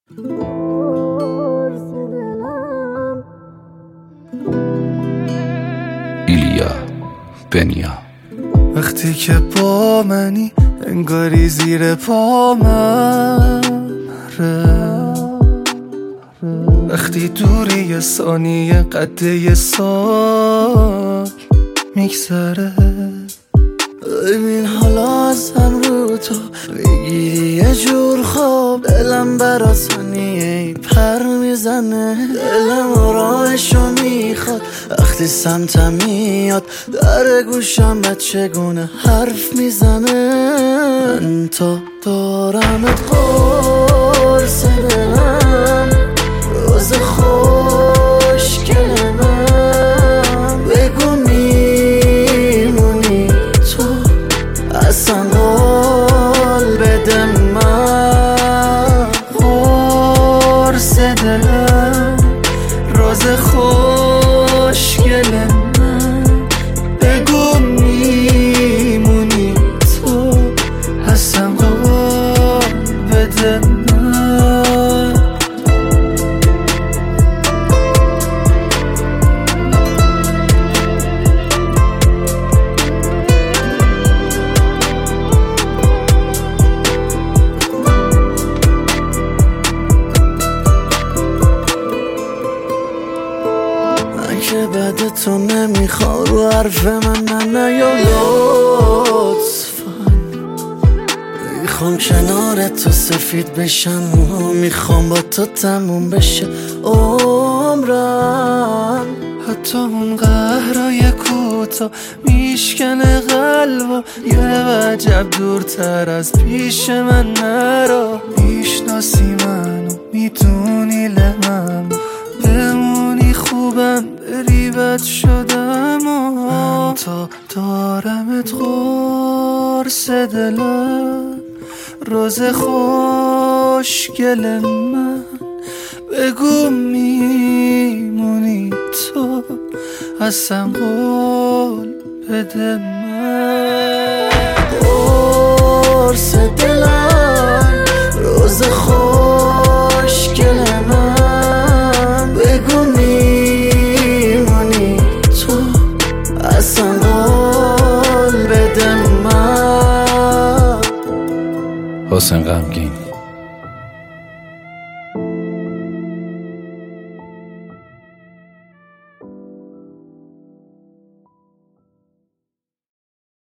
ایلیا بنیا. وقتی که با منی انگاری زیر پا من وقتی دوری یه ثانیه قده یه سال میگذره. ببین حالا ازم رو تو بگیری یه جور خواب، دلم برا ثانیه پر میزنه، دلم آرامشو میخواد وقتی سمتم میاد، در گوشم چگونه حرف میزنه. من تا دارمت قرص دلم، روز خوشگل من، بگو میمونی تو اصلا قول بده من. قرص دلم، روز خوشگل من، بگو میمونی تو اصلا قول بده من. که بعد تو نمیخوام رو حرف من نیا لطفا، میخوام کنار تو سفید بشم و میخوام با تو تموم بشه عمرم. حتی اون قهرای کوتا میشکنه قلب و یه وجب دورتر از پیش من نرا. میشناسی منو میدونی لمم بمونی خوبم بری بد شدم و من تا دارمت قرص دلم، روز خوشگل من، بگو میمونی تو اصلا قول بده من. قرص دلم، روز خوشگل من، بگو میمونی تو اصلا قول بده من. حسین غمگین.